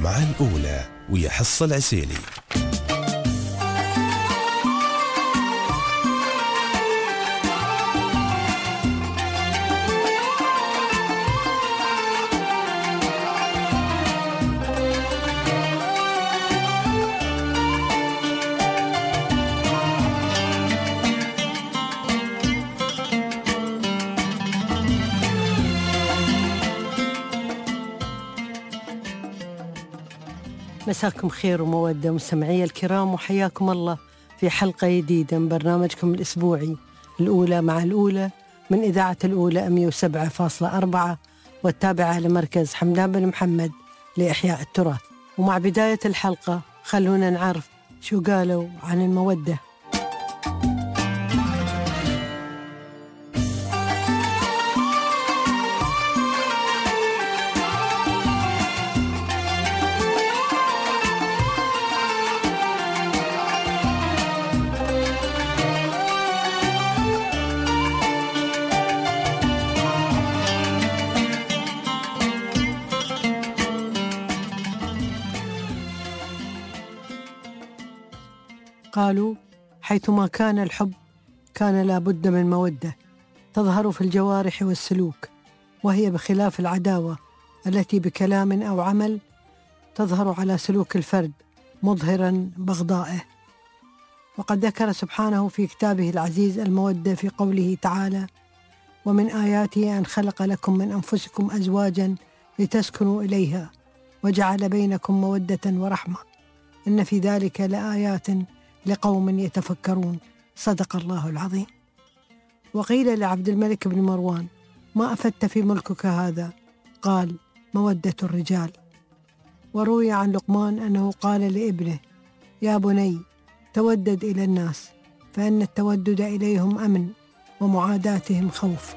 مع الأولى ويا حصة العسيلي. مساكم خير ومودة مستمعي الكرام، وحياكم الله في حلقة جديدة من برنامجكم الأسبوعي الأولى مع الأولى من إذاعة الأولى 107.4 والتابعة لمركز حمدان بن محمد لإحياء التراث. ومع بداية الحلقة خلونا نعرف شو قالوا عن المودة. قالوا: حيثما كان الحب كان لا بد من مودة تظهر في الجوارح والسلوك، وهي بخلاف العداوة التي بكلام أو عمل تظهر على سلوك الفرد مظهرا بغضائه. وقد ذكر سبحانه في كتابه العزيز المودة في قوله تعالى: ومن آياته أن خلق لكم من أنفسكم أزواجا لتسكنوا إليها وجعل بينكم مودة ورحمة إن في ذلك لآيات لقوم يتفكرون. صدق الله العظيم. وقيل لعبد الملك بن مروان: ما أفدت في ملكك هذا؟ قال: مودة الرجال. وروي عن لقمان أنه قال لابنه: يا بني تودد إلى الناس، فإن التودد إليهم أمن ومعاداتهم خوف.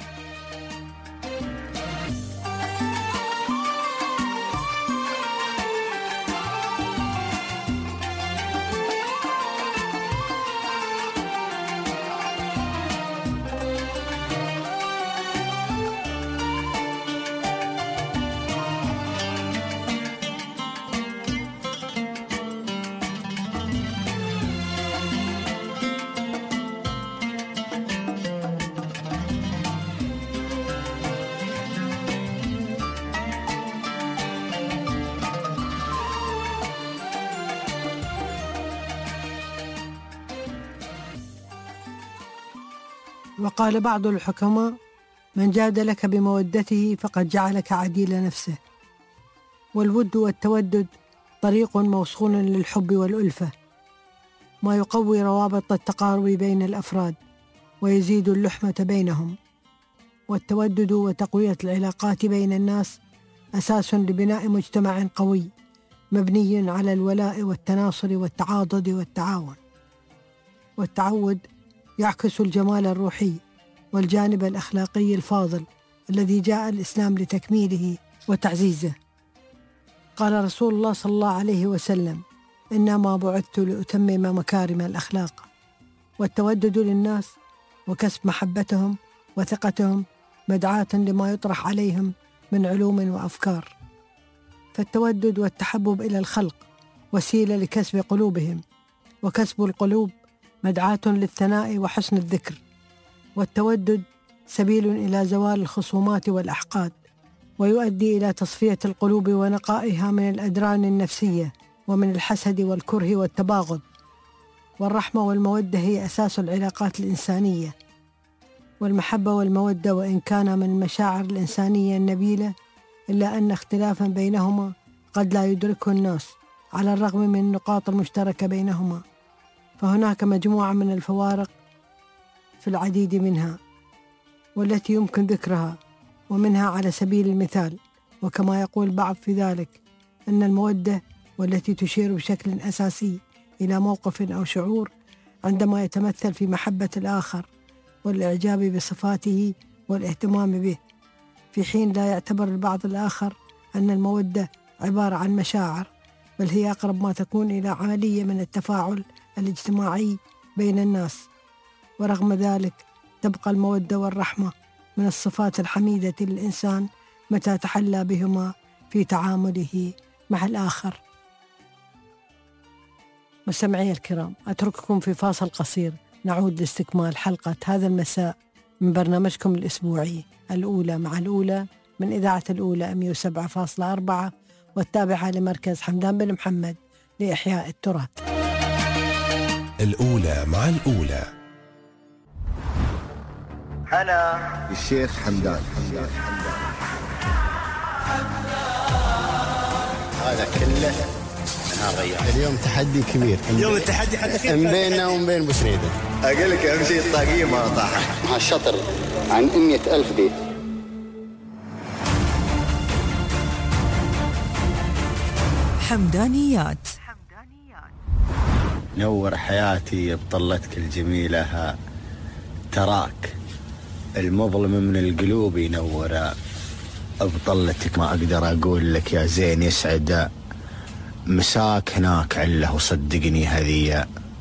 وقال بعض الحكماء: من جادلك بمودته فقد جعلك عديل نفسه. والود والتودد طريق موصول للحب والألفة، ما يقوي روابط التقارب بين الأفراد ويزيد اللحمة بينهم. والتودد وتقوية العلاقات بين الناس أساس لبناء مجتمع قوي مبني على الولاء والتناصر والتعاضد والتعاون. والتعود يعكس الجمال الروحي والجانب الأخلاقي الفاضل الذي جاء الإسلام لتكميله وتعزيزه. قال رسول الله صلى الله عليه وسلم: إنما بعثت لأتمم مكارم الأخلاق. والتودد للناس وكسب محبتهم وثقتهم مدعاة لما يطرح عليهم من علوم وأفكار. فالتودد والتحبب إلى الخلق وسيلة لكسب قلوبهم، وكسب القلوب مدعاة للثناء وحسن الذكر. والتودد سبيل إلى زوال الخصومات والأحقاد، ويؤدي إلى تصفية القلوب ونقائها من الأدران النفسية ومن الحسد والكره والتباغض. والرحمة والمودة هي أساس العلاقات الإنسانية. والمحبة والمودة وإن كان من المشاعر الإنسانية النبيلة، إلا أن اختلافا بينهما قد لا يدركه الناس على الرغم من النقاط المشتركة بينهما. فهناك مجموعة من الفوارق في العديد منها والتي يمكن ذكرها، ومنها على سبيل المثال، وكما يقول بعض في ذلك، أن المودة والتي تشير بشكل أساسي إلى موقف أو شعور عندما يتمثل في محبة الآخر والإعجاب بصفاته والاهتمام به، في حين لا يعتبر البعض الآخر أن المودة عبارة عن مشاعر، بل هي أقرب ما تكون إلى عملية من التفاعل الاجتماعي بين الناس. ورغم ذلك تبقى المودة والرحمة من الصفات الحميدة للإنسان متى تحلى بهما في تعامله مع الآخر. مستمعي الكرام، أترككم في فاصل قصير، نعود لاستكمال حلقة هذا المساء من برنامجكم الأسبوعي الأولى مع الأولى من إذاعة الأولى 107.4 والتابعة لمركز حمدان بن محمد لإحياء التراث. الأولى مع الأولى. أنا الشيخ حمدان. هذا كله أنا غير. اليوم تحدي كبير، اليوم التحدي حدث بيننا وبين بوسنيدة. أقول لك أهم شيء الطاقية ما طاحت. مع الشطر عن 100,000 بيت. حمدانيات. نور حياتي بطلتك الجميلة، تراك المظلم من القلوب ينور بطلتك. ما أقدر أقول لك يا زين يسعد مساك هناك عله، وصدقني هذه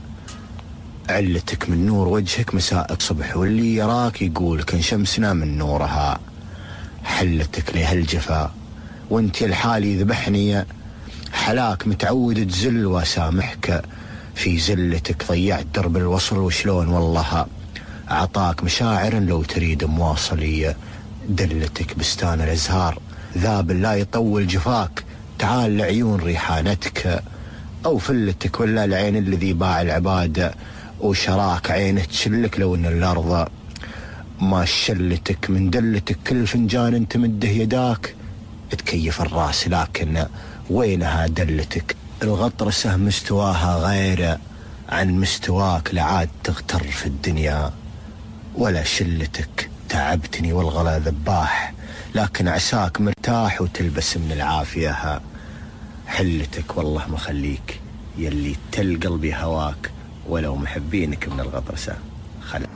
علتك من نور وجهك مساءك صبح، واللي يراك يقول كان شمسنا من نورها. حلتك لهالجفا وانت الحالي ذبحني، حلاك متعود تزل واسامحك في زلتك. ضيعت درب الوصل وشلون والله أعطاك مشاعر لو تريد مواصلية. دلتك بستان الأزهار ذاب لا يطول جفاك، تعال لعيون ريحانتك أو فلتك، ولا العين الذي باع العبادة وشراك عينه تشلك لو ان الأرض ما شلتك. من دلتك كل فنجان تمده يداك تكيف الراس، لكن وينها دلتك؟ الغطرسة مستواها غير عن مستواك، لعاد تغتر في الدنيا ولا شلتك. تعبتني والغلا ذباح، لكن عساك مرتاح وتلبس من العافية. حلتك والله ما خليك يلي تل قلبي هواك، ولو محبينك من الغطرسة خلق.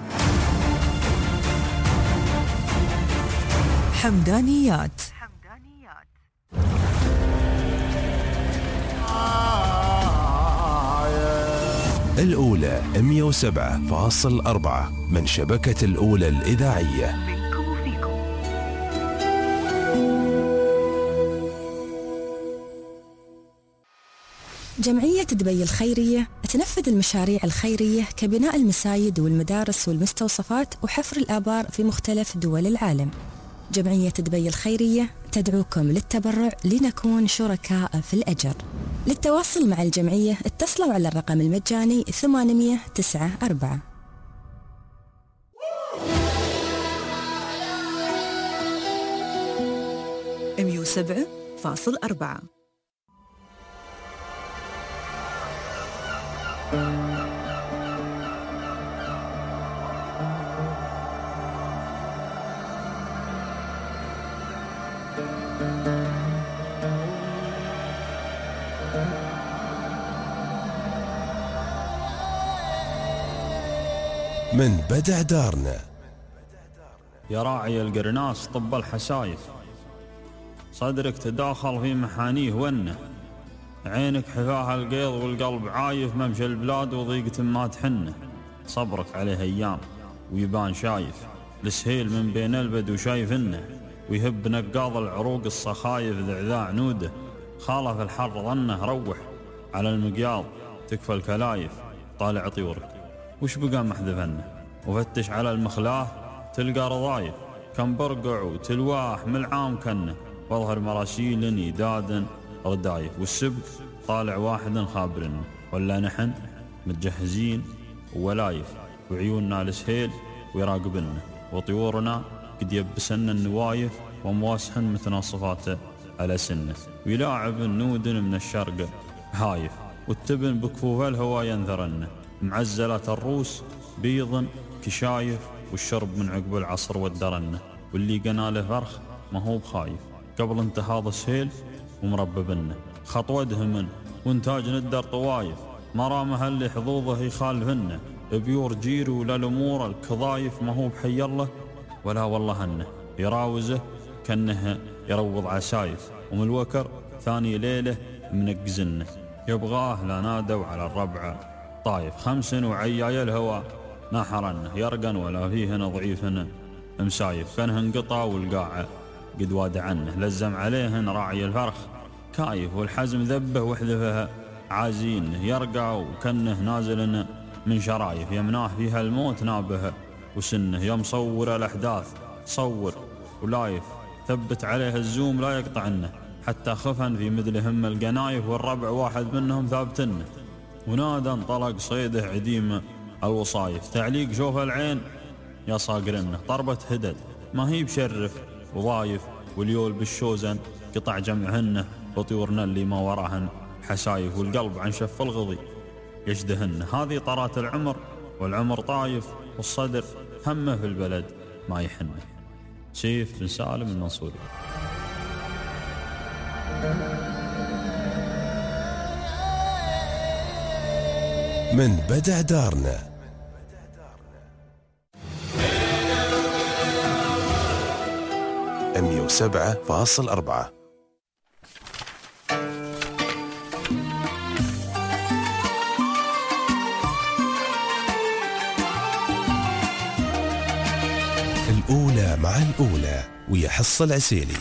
حمدانيات. الأولى 107.4 من شبكة الأولى الإذاعية. جمعية دبي الخيرية تنفذ المشاريع الخيرية كبناء المساجد والمدارس والمستوصفات وحفر الآبار في مختلف دول العالم. جمعية دبي الخيرية تدعوكم للتبرع لنكون شركاء في الأجر. للتواصل مع الجمعية اتصلوا على الرقم المجاني 894. $107.4. من بدع دارنا. يا راعي القرناس طب الحسايف، صدرك تداخل في محانيه ونه، عينك حفاها القيض والقلب عايف، ممشى البلاد وضيقة ما تحنه. صبرك عليه أيام ويبان شايف، السهيل من بين البدو شايفنه، ويهب نقاض العروق الصخايف ذعذاع نوده. خالف الحر ظنه روح على المقياض تكفى الكلايف. طالع طيورك وش بقى محذفنه، وفتش على المخلاه تلقى رضايف. كم برقع وتلواح من العام كنه، واظهر مراسيل يداد ردايف. والسبق طالع واحد خابرنا، ولا نحن متجهزين ولايف، وعيوننا لسهيل ويراقبنا، وطيورنا قد يبسن النوايف، ومواسهن متناصفات على سنه. ويلاعب النود من الشرق هايف، والتبن بكفوف الهوى ينثرنه. معزلة الروس بيض كشايف، والشرب من عقب العصر والدرنه. واللي قناله فرخ ما هو بخايف، قبل انتهاض السهيل ومرببنه. خطوة دهمن وانتاج ندر طوايف، مرامها اللي حظوظه يخالفنه. بيور جير ولا الامور الكضايف، ما هو بحي الله ولا والله انه يراوزه كانه يروض عسايف. ومن الوكر ثاني ليله منقزنه، يبغاه لا نادوا على الربع طايف. 5 وعياي الهوى نحرنه، يرقن ولا فيهن ضعيفن مسايف. كانه انقطع والقاع قد واد عنه، لزم عليهن راعي الفرخ كايف والحزم ذبه وحذفها عازين يرقع وكنه نازل من شرايف يمناه فيها الموت نابه وسنه يوم صور الأحداث صور ولايف ثبت عليه الزوم لا يقطعنه حتى خفن في مثلهم القنايف والربع واحد منهم ثابتنه ونادى انطلق صيده عديم الوصايف تعليق شوف العين يا صاقرنه ضربة هدد ما هي بشرف وضايف واليول بالشوزن قطع جمعهن وطيورنا اللي ما وراهن حسايف والقلب عن شف الغضي يجدهن هذه طرات العمر والعمر طايف والصدر همه في البلد ما يحنه. سيف بن سالم المنصوري. من بدع دارنا 107.4. الأولى مع الأولى ويحص العسيلي.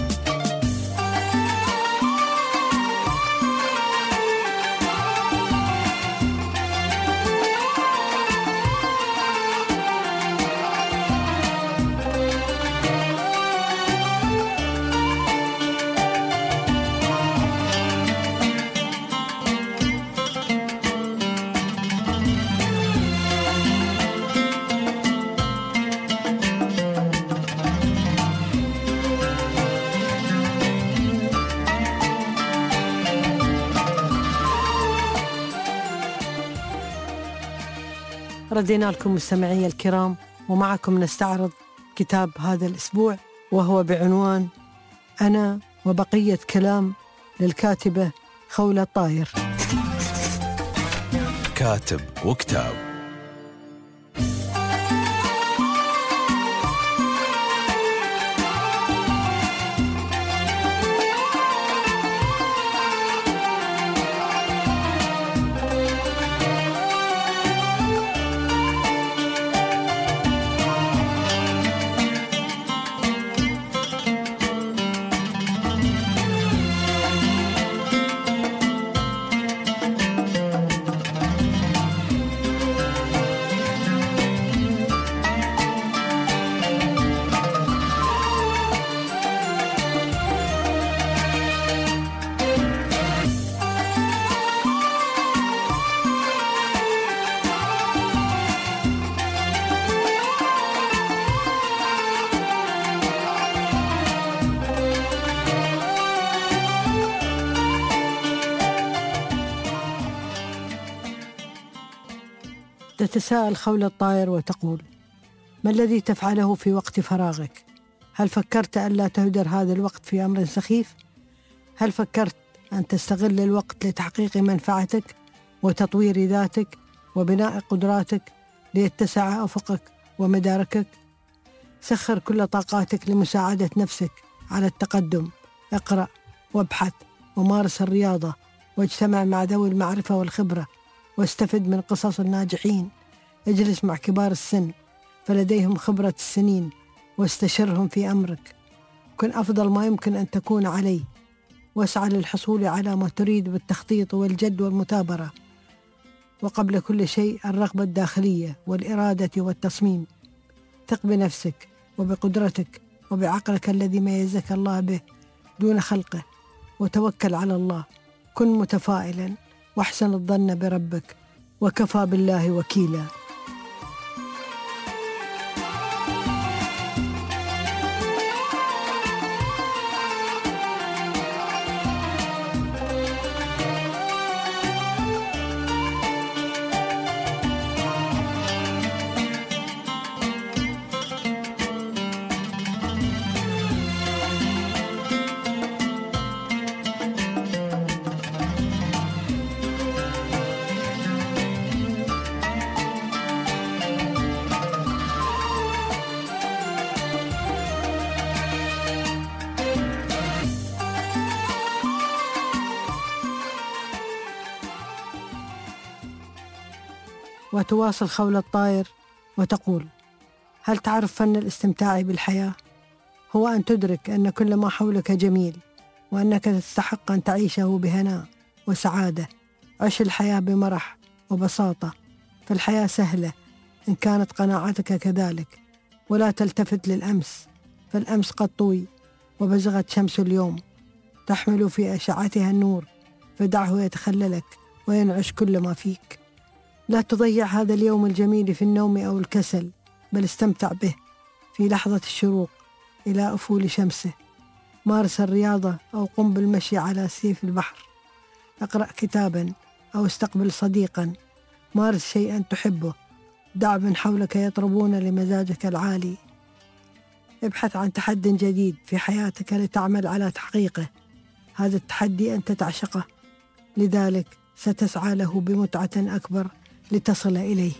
ردينا لكم مستمعي الكرام، ومعكم نستعرض كتاب هذا الأسبوع وهو بعنوان أنا وبقية كلام للكاتبة خولة طاير. كاتب وكتاب. تتساءل خولة الطائر وتقول: ما الذي تفعله في وقت فراغك؟ هل فكرت ألا تهدر هذا الوقت في أمر سخيف؟ هل فكرت أن تستغل الوقت لتحقيق منفعتك وتطوير ذاتك وبناء قدراتك ليتسع أفقك ومداركك؟ سخر كل طاقاتك لمساعدة نفسك على التقدم. اقرأ وابحث ومارس الرياضة واجتمع مع ذوي المعرفة والخبرة واستفد من قصص الناجحين. اجلس مع كبار السن فلديهم خبرة السنين واستشرهم في أمرك. كن أفضل ما يمكن أن تكون عليه واسعى للحصول على ما تريد بالتخطيط والجد والمثابرة. وقبل كل شيء الرغبة الداخلية والإرادة والتصميم. ثق بنفسك وبقدرتك وبعقلك الذي ميزك الله به دون خلقه، وتوكل على الله. كن متفائلا واحسن الظن بربك وكفى بالله وكيلا. وتواصل خولة الطائر وتقول: هل تعرف فن الاستمتاع بالحياة؟ هو أن تدرك أن كل ما حولك جميل وأنك تستحق أن تعيشه بهناء وسعادة. عش الحياة بمرح وبساطة، فالحياة سهلة إن كانت قناعتك كذلك. ولا تلتفت للأمس، فالأمس قد طوي وبزغت شمس اليوم تحمل في أشعتها النور، فدعه يتخللك وينعش كل ما فيك. لا تضيع هذا اليوم الجميل في النوم أو الكسل، بل استمتع به في لحظة الشروق إلى أفول شمسه. مارس الرياضة أو قم بالمشي على سيف البحر. اقرأ كتابا أو استقبل صديقا. مارس شيئا تحبه. دع من حولك يطربون لمزاجك العالي. ابحث عن تحدي جديد في حياتك لتعمل على تحقيقه. هذا التحدي أنت تعشقه، لذلك ستسعى له بمتعة أكبر لتصل إليه.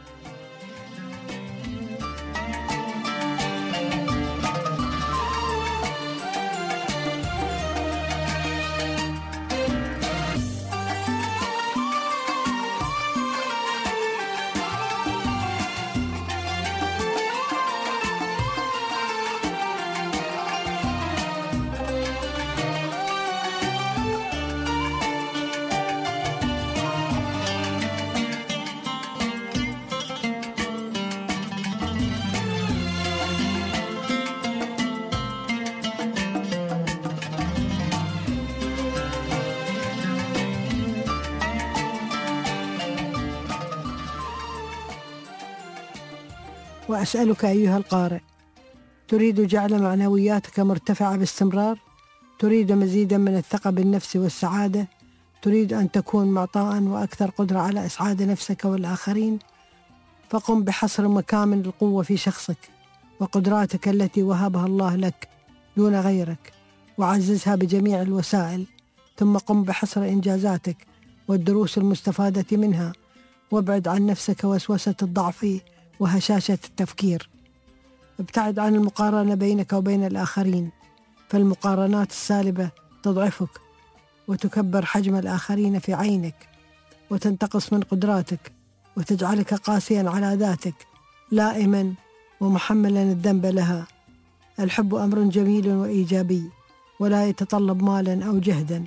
وأسألك أيها القارئ، تريد جعل معنوياتك مرتفعة باستمرار؟ تريد مزيدا من الثقة بالنفس والسعادة؟ تريد أن تكون معطاء وأكثر قدرة على إسعاد نفسك والآخرين؟ فقم بحصر مكامن القوة في شخصك وقدراتك التي وهبها الله لك دون غيرك، وعززها بجميع الوسائل. ثم قم بحصر إنجازاتك والدروس المستفادة منها، وابعد عن نفسك وسوسة الضعف وهشاشة التفكير. ابتعد عن المقارنة بينك وبين الآخرين، فالمقارنات السالبة تضعفك وتكبر حجم الآخرين في عينك، وتنتقص من قدراتك وتجعلك قاسيا على ذاتك، لائما ومحملا الذنب لها. الحب أمر جميل وإيجابي، ولا يتطلب مالا أو جهدا،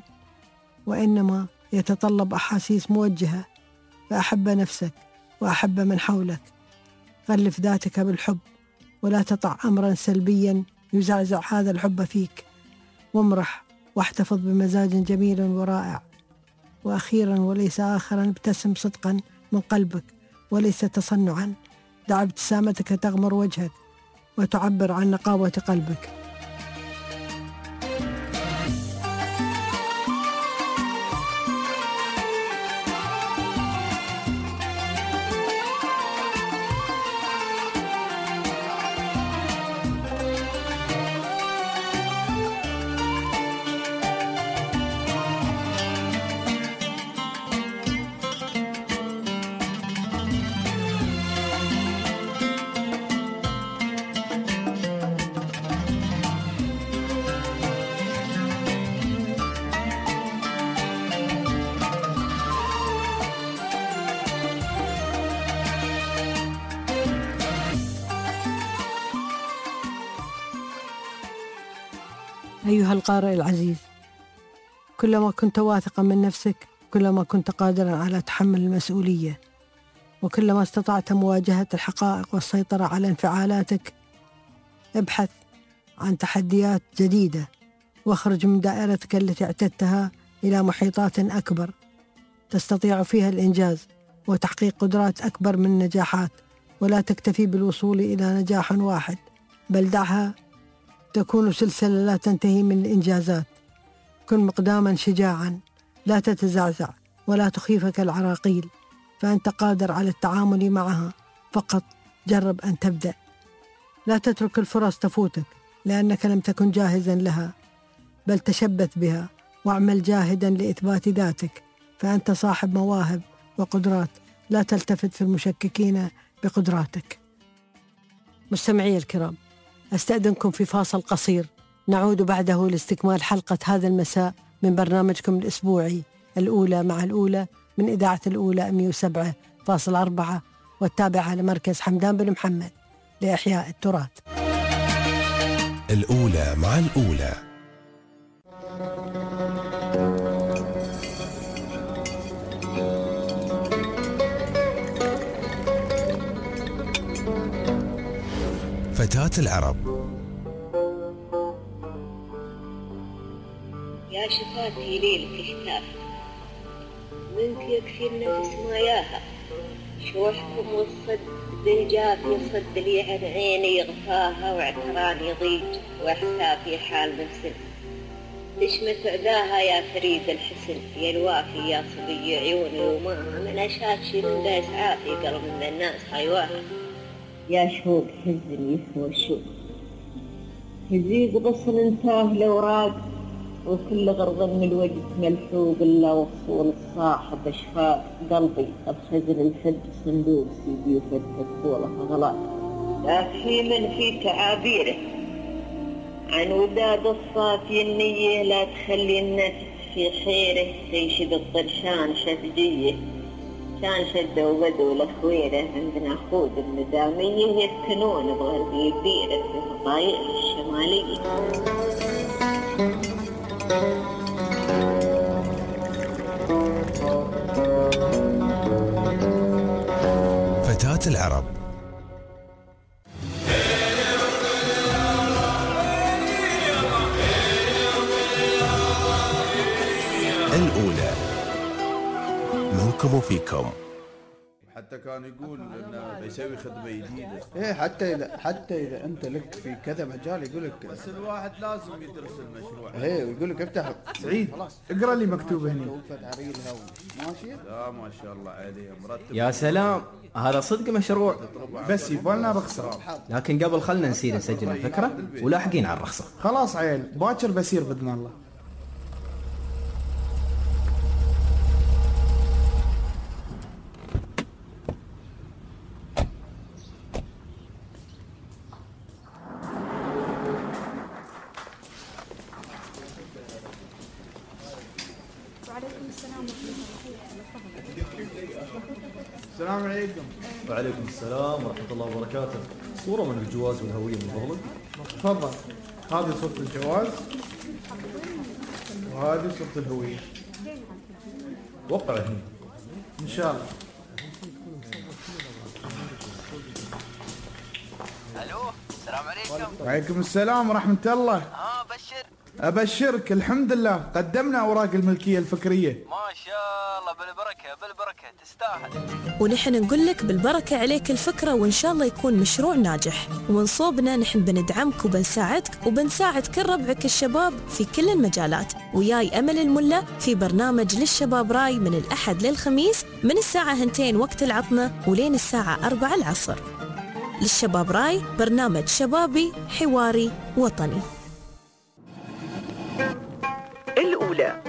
وإنما يتطلب أحاسيس موجهة. فأحب نفسك وأحب من حولك. غلف ذاتك بالحب، ولا تطع أمرا سلبيا يزعزع هذا الحب فيك. وامرح واحتفظ بمزاج جميل ورائع. وأخيرا وليس آخرا، ابتسم صدقا من قلبك وليس تصنعا. دع ابتسامتك تغمر وجهك وتعبر عن نقاوة قلبك. أيها القارئ العزيز، كلما كنت واثقا من نفسك كلما كنت قادرا على تحمل المسؤولية، وكلما استطعت مواجهة الحقائق والسيطرة على انفعالاتك. ابحث عن تحديات جديدة واخرج من دائرتك التي اعتدتها إلى محيطات أكبر تستطيع فيها الإنجاز وتحقيق قدرات أكبر من النجاحات. ولا تكتفي بالوصول إلى نجاح واحد، بل دعها تكون سلسلة لا تنتهي من الإنجازات. كن مقداما شجاعا، لا تتزعزع ولا تخيفك العراقيل، فأنت قادر على التعامل معها. فقط جرب أن تبدأ. لا تترك الفرص تفوتك لأنك لم تكن جاهزا لها، بل تشبث بها واعمل جاهدا لإثبات ذاتك، فأنت صاحب مواهب وقدرات. لا تلتفت في المشككين بقدراتك. مستمعي الكرام، أستأذنكم في فاصل قصير، نعود بعده لاستكمال حلقة هذا المساء من برنامجكم الأسبوعي الأولى مع الأولى من إذاعة الأولى 107.4 والتابعة لمركز حمدان بن محمد لإحياء التراث. الأولى مع الأولى. فتاة العرب. يا شفاتي ليلك احتاف منك يكفي النفس ما ياها شوحكم والصد بالجاف يصد لي عن عيني غفاها واعتراني ضيج واحسافي حال نفس تشمت عداها يا فريد الحسن يا الوافي يا صبي عيوني وماها من أشاتشي من دا إسعافي قلب من الناس حيواها يا شوق حزن يسوى الشوق هزيز غصن انتاه الأوراق وكل غرض من الوجه ملحوق إلا وصول الصاحب أشفاق قلبي بخزن الحج صندوق سيدي وفتك طولها غلاق لا في من في تعابيره عن وداد الصافي النية لا تخلي النفس في خيره تنشد الطرشان شدجية كان شده وبدو لخويره عندنا خود الندامية يسكنون بغربي بيره في الطايق الشمالية. فتاة العرب. الأولى منكم وفيكم. حتى كان يقول انه بيسوي خدمه جديده. ايه حتى اذا انت لك في كذا مجال يقول لك بس الواحد لازم يدرس المشروع. ايه ويقول لك افتح سعيد اقرا لي مكتوب هنا. ماشي. لا ما شاء الله عليه مرتب. يا سلام هذا صدق مشروع بس يبغى رخصه. لكن قبل خلنا نسير نسجل الفكره ولاحقين على الرخصه. خلاص عيل باكر بسير باذن الله. السلام عليكم. وعليكم السلام ورحمة الله وبركاته. صورة من الجواز والهوية من فضلك. تفضل. هذه صورة الجواز وهذه صورة الهوية. وقع هنا. إن شاء الله. ألو السلام عليكم. وعليكم السلام ورحمة الله. بشر. أبشرك الحمد لله قدمنا أوراق الملكية الفكرية. ما شاء الله بالبركة تستاهل. ونحن نقول لك بالبركة عليك الفكرة وإن شاء الله يكون مشروع ناجح. ومن صوبنا نحن بندعمك وبنساعدك وبنساعد كل ربعك الشباب في كل المجالات. وياي أمل الملا في برنامج للشباب راي من الأحد للخميس من الساعة 2 وقت العطنة ولين الساعة 4 العصر. للشباب راي برنامج شبابي حواري وطني. الأولى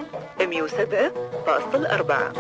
107.4.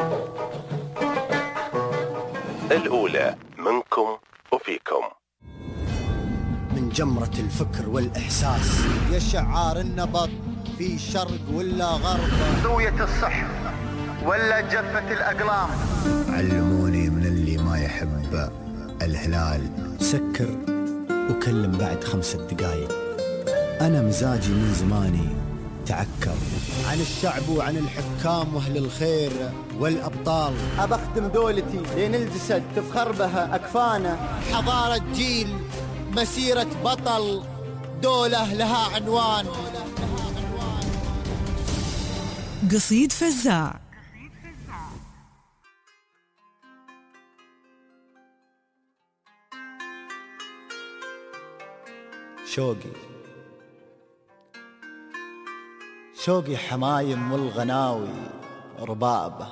الأولى منكم وفيكم. من جمرة الفكر والإحساس يا شعار النبض في شرق ولا غرب، زوية الصح ولا جفة الأقلام. علموني من اللي ما يحب الهلال سكر وكلم بعد 5 دقايق. أنا مزاجي من زماني تعكر عن الشعب وعن الحكام واهل الخير والابطال. ابخدم دولتي لين الجسد تفخر بها اكفانه. حضاره جيل مسيره بطل دوله لها عنوان. قصيد فزاع. شوقي حمايم والغناوي ربابة،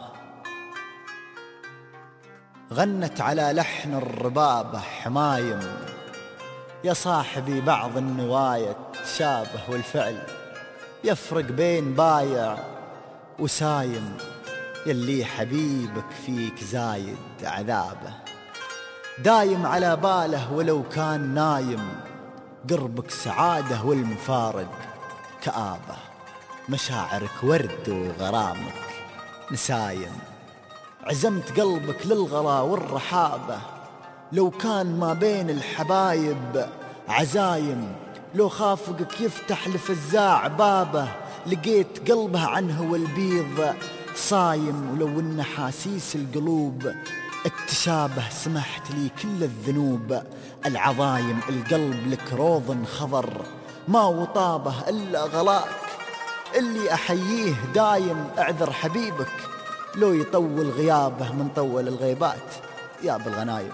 غنت على لحن الربابة حمايم. يا صاحبي بعض النوايا تشابه والفعل يفرق بين بايع وسايم. يلي حبيبك فيك زايد عذابه، دايم على باله ولو كان نايم. قربك سعادة والمفارق كآبة، مشاعرك ورد وغرامك نسايم. عزمت قلبك للغلا والرحابة، لو كان ما بين الحبايب عزايم. لو خافقك يفتح لفزاع بابه، لقيت قلبه عنه والبيض صايم. ولو ان حاسيس القلوب التشابه سمحت لي كل الذنوب العظايم، القلب لك روض خضر ما وطابه إلا غلاك، اللي أحييه دايم أعذر حبيبك لو يطول غيابه من طول الغيبات يا بالغنايم.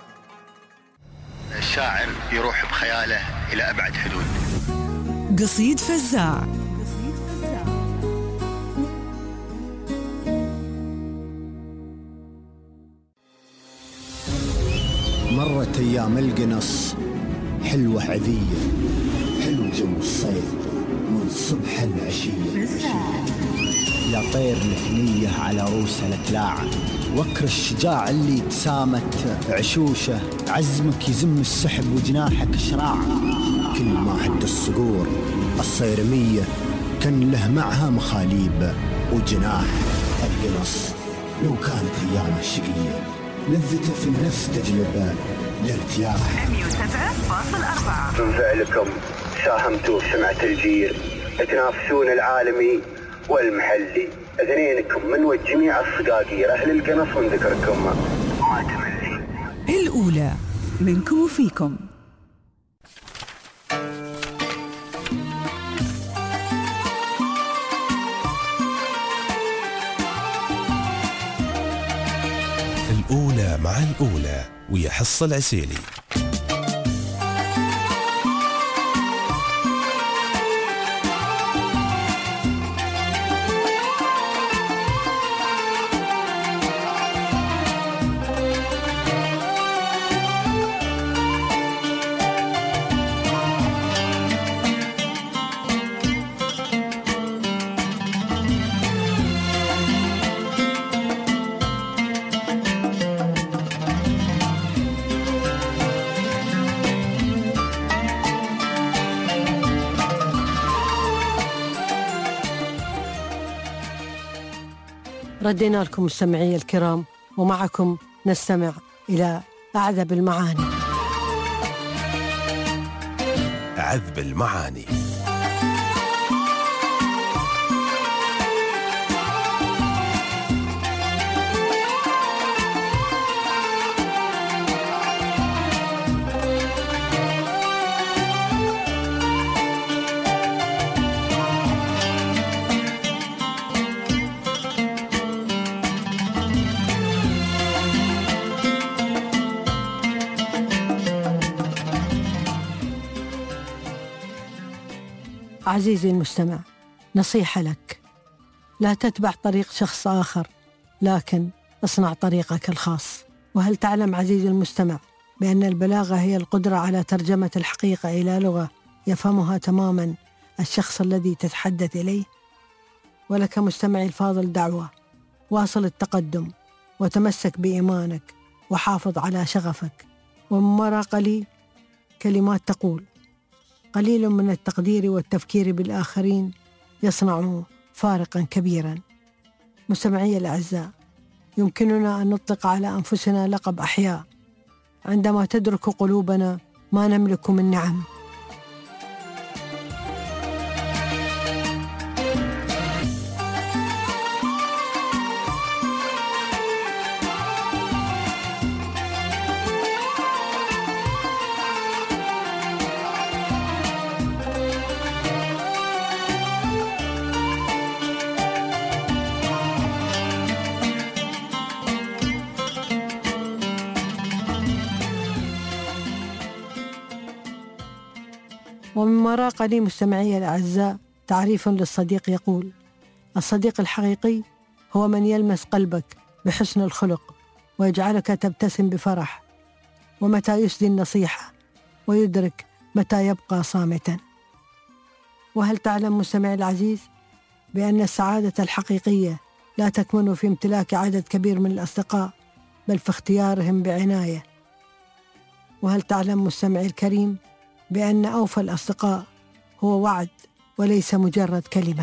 الشاعر يروح بخياله إلى أبعد حدود. قصيد فزاع. مرت أيام القنص حلوة عذية، حلو جو الصيف من صبح العشية، يا طير الهنية على روسها الأتلاعة، وكر الشجاع اللي تسامت عشوشه، عزمك يزم السحب وجناحك شراعة، كل ما هد الصقور الصيرمية كان له معها مخاليب وجناح. القنص لو كانت أيامه شقية لذته في النفس تجلب الارتياح. 107.4 من فعلكم ساهمتوا في سمعة الجيل، تنافسون العالمي والمحلي، اثنينكم من وجميع الصقاقير أهل القنص من ذكركم ما تملي. الأولى منكم وفيكم. الأولى مع الأولى ويحص العسيلي. ردينا لكم مستمعي الكرام، ومعكم نستمع إلى أعذب المعاني. عذب المعاني. عزيزي المستمع، نصيحة لك: لا تتبع طريق شخص آخر، لكن اصنع طريقك الخاص. وهل تعلم عزيزي المستمع بأن البلاغة هي القدرة على ترجمة الحقيقة إلى لغة يفهمها تماما الشخص الذي تتحدث إليه؟ ولك مستمعي الفاضل دعوة: واصل التقدم وتمسك بإيمانك وحافظ على شغفك. ومن وراء قليل كلمات تقول: قليل من التقدير والتفكير بالآخرين يصنع فارقا كبيرا. مستمعي الأعزاء، يمكننا أن نطلق على أنفسنا لقب أحياء عندما تدرك قلوبنا ما نملك من نعم. ومما راق لي مستمعي الأعزاء تعريف للصديق يقول: الصديق الحقيقي هو من يلمس قلبك بحسن الخلق ويجعلك تبتسم بفرح، ومتى يسدي النصيحة ويدرك متى يبقى صامتا. وهل تعلم مستمعي العزيز بأن السعادة الحقيقية لا تكمن في امتلاك عدد كبير من الأصدقاء، بل في اختيارهم بعناية؟ وهل تعلم مستمعي الكريم بأن أوفى الأصدقاء هو وعد وليس مجرد كلمة؟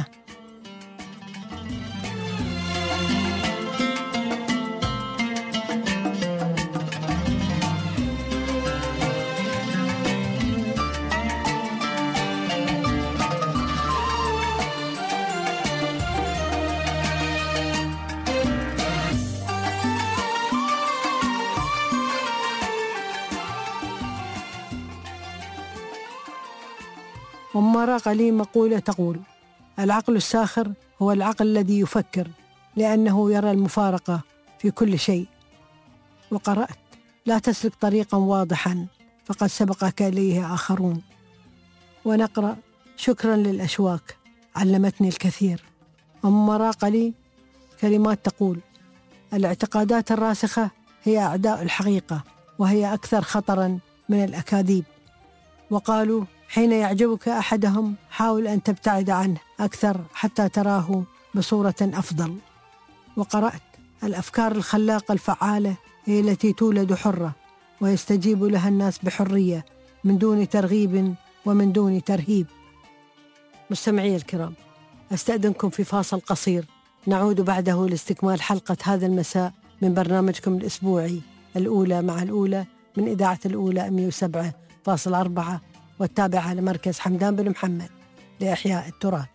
ومراق لي مقولة تقول: العقل الساخر هو العقل الذي يفكر لأنه يرى المفارقة في كل شيء. وقرأت: لا تسلك طريقا واضحا فقد سبقك إليه آخرون. ونقرأ: شكرا للأشواك علمتني الكثير. ومراق لي كلمات تقول: الاعتقادات الراسخة هي أعداء الحقيقة، وهي أكثر خطرا من الأكاذيب. وقالوا: حين يعجبك أحدهم حاول أن تبتعد عنه أكثر حتى تراه بصورة أفضل. وقرأت: الأفكار الخلاقة الفعالة هي التي تولد حرة ويستجيب لها الناس بحرية من دون ترغيب ومن دون ترهيب. مستمعي الكرام، أستأذنكم في فاصل قصير، نعود بعده لاستكمال حلقة هذا المساء من برنامجكم الأسبوعي الأولى مع الأولى من إذاعة الأولى 107.4 والتابعة لمركز حمدان بن محمد لإحياء التراث.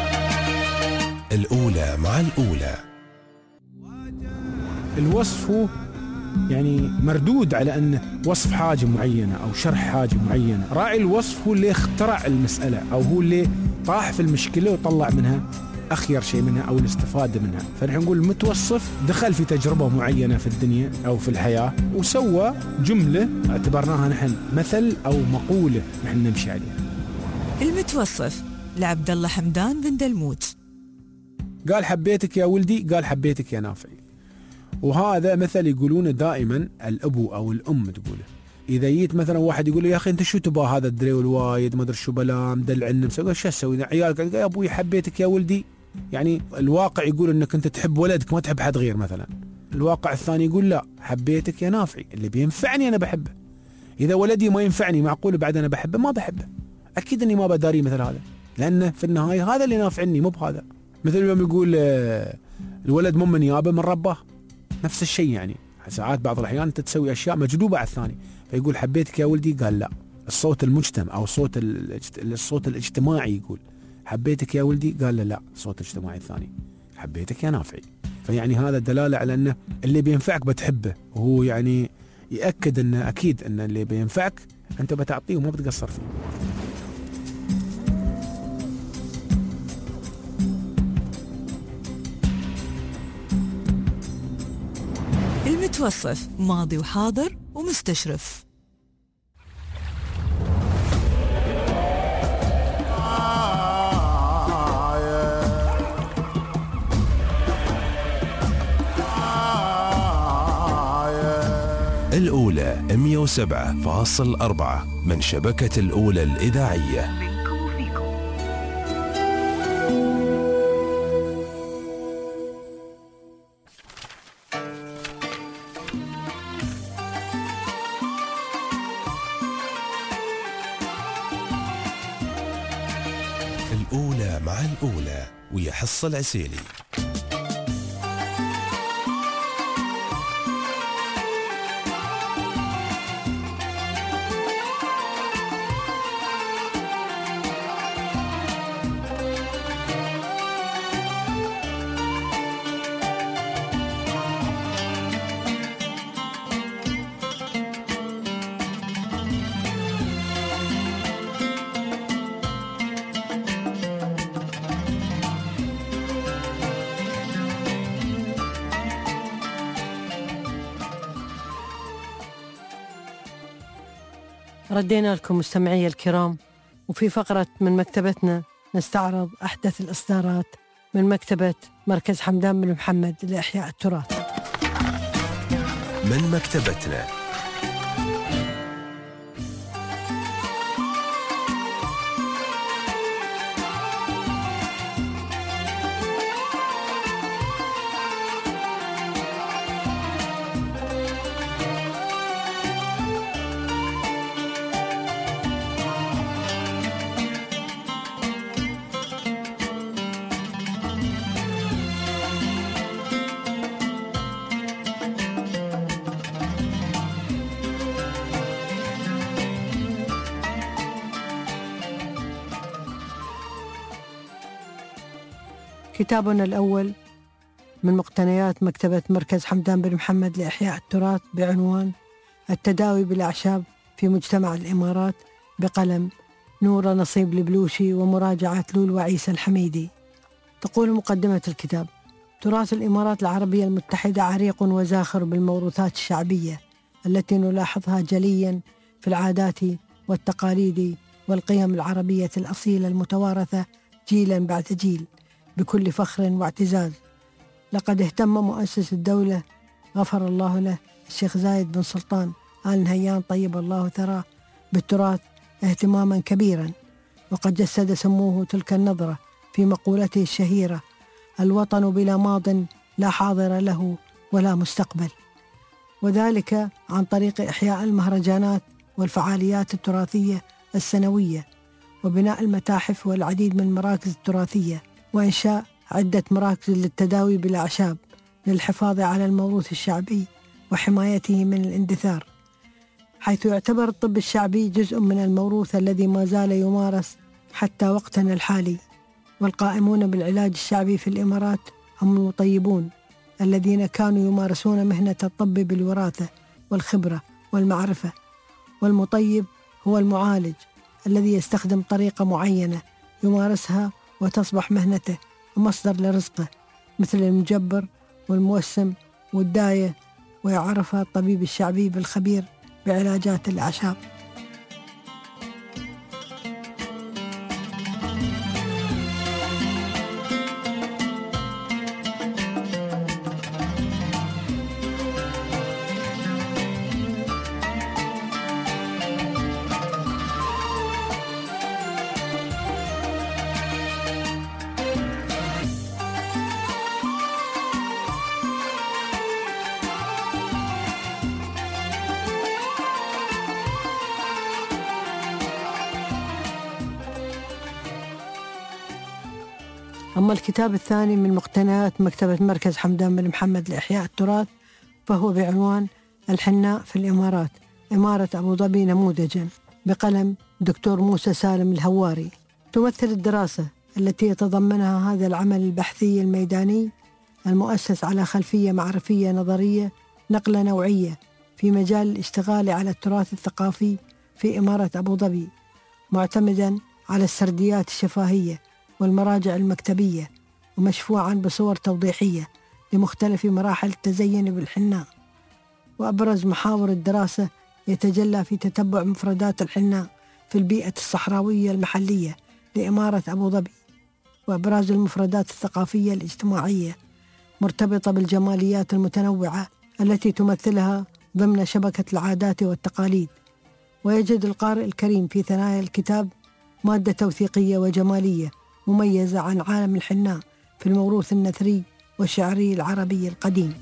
الأولى مع الأولى. الوصف هو يعني مردود على أنه وصف حاجة معينة أو شرح حاجة معينة. راعي الوصف هو اللي اخترع المسألة أو هو اللي طاح في المشكلة وطلع منها أخير شيء منها أو الاستفادة منها. فنحن نقول المتوصف دخل في تجربة معينة في الدنيا أو في الحياة وسوى جملة اعتبرناها نحن مثل أو مقولة نحن نمشي عليها. المتوصف لعبد الله حمدان بن دلموت. قال حبيتك يا ولدي، قال حبيتك يا نافعي. وهذا مثل يقولونه دائما الأبو أو الأم تقوله. إذا جيت مثلا واحد يقول يا أخي أنت شو تبغى هذا الدري والوايد ما أدري شو بلا مدلعنا مسوي شو أسوي عيالك؟ قال يا أبوي حبيتك يا ولدي. يعني الواقع يقول أنك أنت تحب ولدك ما تحب حد غير مثلا. الواقع الثاني يقول لا حبيتك يا نافعي، اللي بينفعني أنا بحبه. إذا ولدي ما ينفعني معقول بعد أنا بحبه؟ ما بحبه. أكيد أني ما بداري مثل هذا، لأنه في النهاية هذا اللي نافعني مو بهذا. مثل يوم يقول الولد مو من يابه من رباه، نفس الشيء. يعني ساعات بعض الأحيان أنت تسوي أشياء مجلوبة على الثاني، فيقول حبيتك يا ولدي، قال لا. الصوت المجتمع أو الصوت الاجتماعي يقول حبيتك يا ولدي، قال لا الصوت الاجتماعي الثاني حبيتك يا نافعي. فيعني هذا دلالة على أنه اللي بينفعك بتحبه، وهو يعني يأكد أنه أكيد أن اللي بينفعك أنت بتعطيه وما بتقصر فيه. المتوصف ماضي وحاضر ومستشرف. الأولى 107.4 من شبكة الأولى الإذاعية. الأولى مع الأولى ويحص العسيلي. ردينا لكم مستمعي الكرام، وفي فقرة من مكتبتنا نستعرض أحدث الإصدارات من مكتبة مركز حمدان بن محمد لإحياء التراث. من مكتبتنا. كتابنا الأول من مقتنيات مكتبة مركز حمدان بن محمد لإحياء التراث بعنوان التداوي بالأعشاب في مجتمع الإمارات بقلم نورة نصيب البلوشي ومراجعة لول وعيسى الحميدي. تقول مقدمة الكتاب: تراث الإمارات العربية المتحدة عريق وزاخر بالموروثات الشعبية التي نلاحظها جليا في العادات والتقاليد والقيم العربية الأصيلة المتوارثة جيلا بعد جيل بكل فخر واعتزاز. لقد اهتم مؤسس الدولة غفر الله له الشيخ زايد بن سلطان آل نهيان طيب الله ثراه بالتراث اهتماما كبيرا، وقد جسد سموه تلك النظرة في مقولته الشهيرة: الوطن بلا ماض لا حاضر له ولا مستقبل، وذلك عن طريق إحياء المهرجانات والفعاليات التراثية السنوية وبناء المتاحف والعديد من المراكز التراثية وإنشاء عدة مراكز للتداوي بالأعشاب للحفاظ على الموروث الشعبي وحمايته من الاندثار، حيث يعتبر الطب الشعبي جزء من الموروث الذي ما زال يمارس حتى وقتنا الحالي. والقائمون بالعلاج الشعبي في الإمارات هم المطيبون الذين كانوا يمارسون مهنة الطب بالوراثة والخبرة والمعرفة. والمطيب هو المعالج الذي يستخدم طريقة معينة يمارسها وتصبح مهنته ومصدر لرزقه، مثل المجبر والموسم والداية، ويعرفها الطبيب الشعبي بالخبير بعلاجات الأعشاب. أما الكتاب الثاني من مقتنيات مكتبة مركز حمدان بن محمد لإحياء التراث فهو بعنوان الحناء في الإمارات، إمارة أبو ظبي نموذجا، بقلم دكتور موسى سالم الهواري. تمثل الدراسة التي يتضمنها هذا العمل البحثي الميداني المؤسس على خلفية معرفية نظرية نقلة نوعية في مجال الاشتغال على التراث الثقافي في إمارة أبو ظبي، معتمدا على السرديات الشفاهية والمراجع المكتبية، ومشفوعا بصور توضيحية لمختلف مراحل التزين بالحناء. وأبرز محاور الدراسة يتجلى في تتبع مفردات الحناء في البيئة الصحراوية المحلية لإمارة أبو ظبي، وإبراز المفردات الثقافية الاجتماعية مرتبطة بالجماليات المتنوعة التي تمثلها ضمن شبكة العادات والتقاليد. ويجد القارئ الكريم في ثنايا الكتاب مادة توثيقية وجمالية مميزة عن عالم الحناء في الموروث النثري والشعري العربي القديم.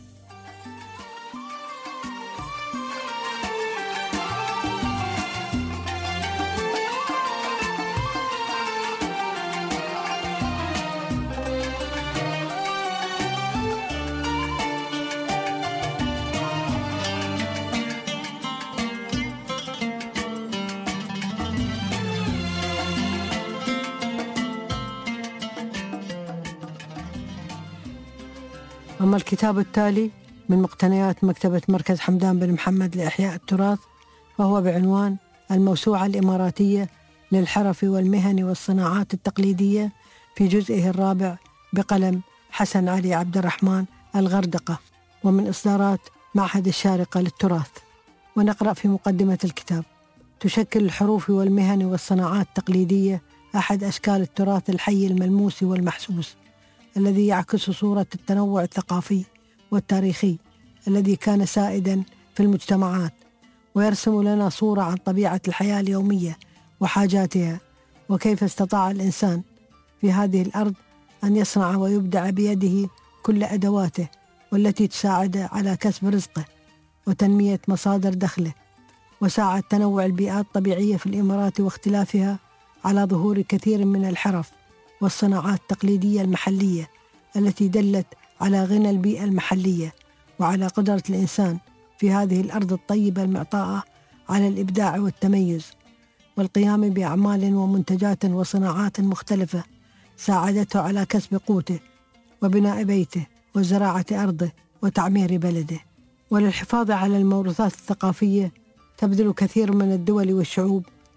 أما الكتاب التالي من مقتنيات مكتبة مركز حمدان بن محمد لإحياء التراث فهو بعنوان الموسوعة الإماراتية للحرف والمهن والصناعات التقليدية في جزئه الرابع، بقلم حسن علي عبد الرحمن الغردقة، ومن إصدارات معهد الشارقة للتراث. ونقرأ في مقدمة الكتاب: تشكل الحروف والمهن والصناعات التقليدية أحد أشكال التراث الحي الملموس والمحسوس الذي يعكس صورة التنوع الثقافي والتاريخي الذي كان سائدا في المجتمعات، ويرسم لنا صورة عن طبيعة الحياة اليومية وحاجاتها، وكيف استطاع الإنسان في هذه الأرض أن يصنع ويبدع بيده كل أدواته والتي تساعده على كسب رزقه وتنمية مصادر دخله. وساعد تنوع البيئات الطبيعية في الإمارات واختلافها على ظهور كثير من الحرف والصناعات التقليدية المحلية التي دلت على غنى البيئة المحلية وعلى قدرة الإنسان في هذه الأرض الطيبة المعطاءة على الإبداع والتميز والقيام بأعمال ومنتجات وصناعات مختلفة ساعدته على كسب قوته وبناء بيته وزراعة أرضه وتعمير بلده. وللحفاظ على الموروثات الثقافية تبذل كثير من الدول والشعوب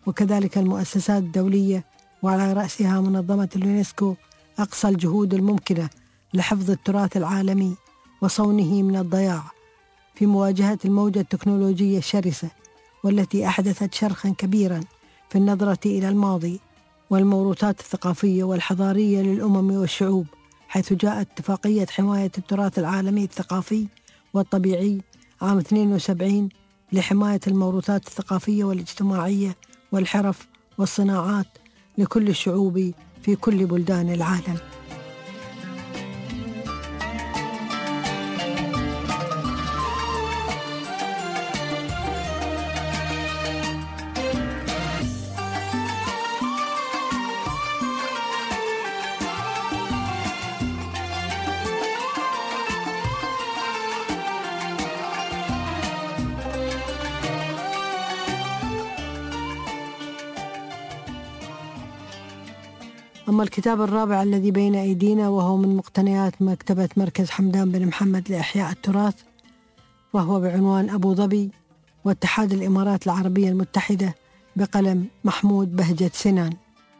وكذلك المؤسسات الدولية، وعلى رأسها منظمة اليونسكو، أقصى الجهود الممكنة لحفظ التراث العالمي وصونه من الضياع في مواجهة الموجة التكنولوجية الشرسة والتي أحدثت شرخا كبيرا في النظرة إلى الماضي والموروثات الثقافية والحضارية للأمم والشعوب، حيث جاءت اتفاقية حماية التراث العالمي الثقافي والطبيعي عام 72 لحماية الموروثات الثقافية والاجتماعية والحرف والصناعات لكل الشعوب في كل بلدان العالم. أما الكتاب الرابع الذي بين أيدينا وهو من مقتنيات مكتبة مركز حمدان بن محمد لإحياء التراث، وهو بعنوان أبو ظبي واتحاد الإمارات العربية المتحدة بقلم محمود بهجت سنان.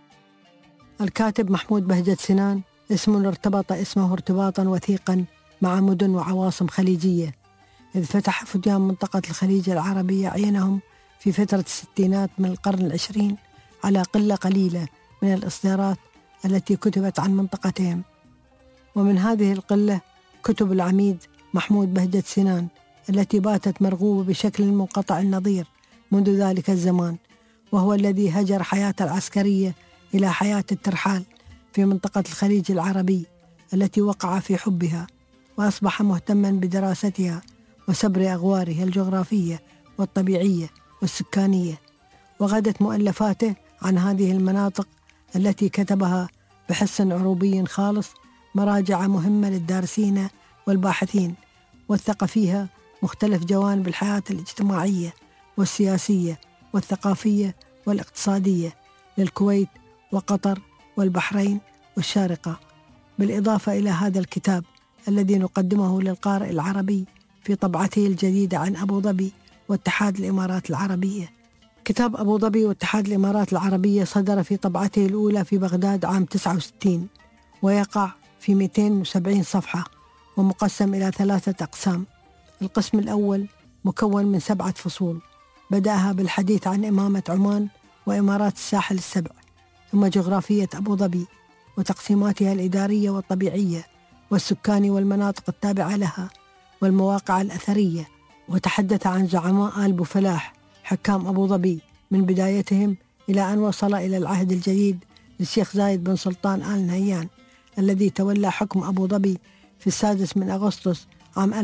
الكاتب محمود بهجت سنان اسم ارتبط اسمه ارتباطا وثيقا مع مدن وعواصم خليجية، إذ فتح فديان منطقة الخليج العربية عينهم في فترة الستينات من القرن العشرين على قلة قليلة من الإصدارات التي كتبت عن منطقتهم، ومن هذه القلة كتب العميد محمود بهجت سنان التي باتت مرغوبة بشكل منقطع النظير منذ ذلك الزمان، وهو الذي هجر حياة العسكرية إلى حياة الترحال في منطقة الخليج العربي التي وقع في حبها، وأصبح مهتما بدراستها وسبر أغوارها الجغرافية والطبيعية والسكانية، وغدت مؤلفاته عن هذه المناطق التي كتبها بحس عروبي خالص مراجع مهمة للدارسين والباحثين، وثق فيها مختلف جوانب الحياة الاجتماعية والسياسية والثقافية والاقتصادية للكويت وقطر والبحرين والشارقة، بالإضافة إلى هذا الكتاب الذي نقدمه للقارئ العربي في طبعته الجديدة عن أبو ظبي واتحاد الإمارات العربية. كتاب أبو ظبي واتحاد الإمارات العربية صدر في طبعته الأولى في بغداد عام 69، ويقع في 270 صفحة ومقسم إلى 3 أقسام. القسم الأول مكون من 7 فصول، بدأها بالحديث عن إمامة عمان وإمارات الساحل السبع، ثم جغرافية أبو ظبي وتقسيماتها الإدارية والطبيعية والسكان والمناطق التابعة لها والمواقع الأثرية، وتحدث عن زعماء آل بوفلاح حكام أبو ظبي من بدايتهم إلى أن وصل إلى العهد الجديد للشيخ زايد بن سلطان آل نهيان الذي تولى حكم أبو ظبي في 6 أغسطس عام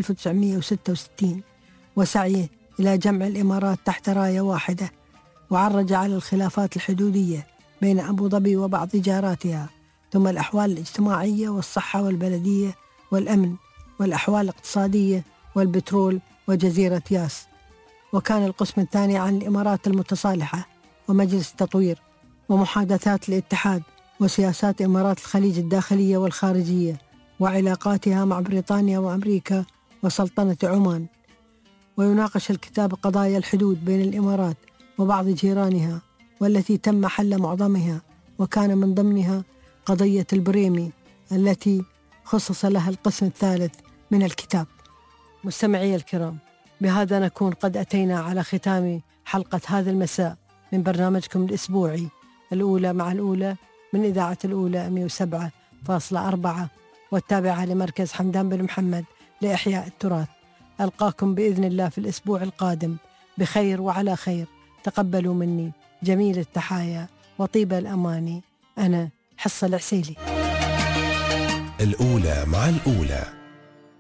1966، وسعيه إلى جمع الإمارات تحت راية واحدة، وعرج على الخلافات الحدودية بين أبو ظبي وبعض جاراتها، ثم الأحوال الاجتماعية والصحة والبلدية والأمن والأحوال الاقتصادية والبترول وجزيرة ياس. وكان القسم الثاني عن الإمارات المتصالحة ومجلس التطوير ومحادثات الاتحاد وسياسات إمارات الخليج الداخلية والخارجية وعلاقاتها مع بريطانيا وأمريكا وسلطنة عمان. ويناقش الكتاب قضايا الحدود بين الإمارات وبعض جيرانها والتي تم حل معظمها، وكان من ضمنها قضية البريمي التي خصص لها القسم الثالث من الكتاب. مستمعي الكرام، بهذا نكون قد أتينا على ختام حلقة هذا المساء من برنامجكم الأسبوعي الأولى مع الأولى من إذاعة الأولى 107.4 والتابعة لمركز حمدان بن محمد لإحياء التراث. ألقاكم بإذن الله في الأسبوع القادم بخير وعلى خير. تقبلوا مني جميل التحايا وطيب الأماني. أنا حصة العسيلي. الأولى مع الأولى.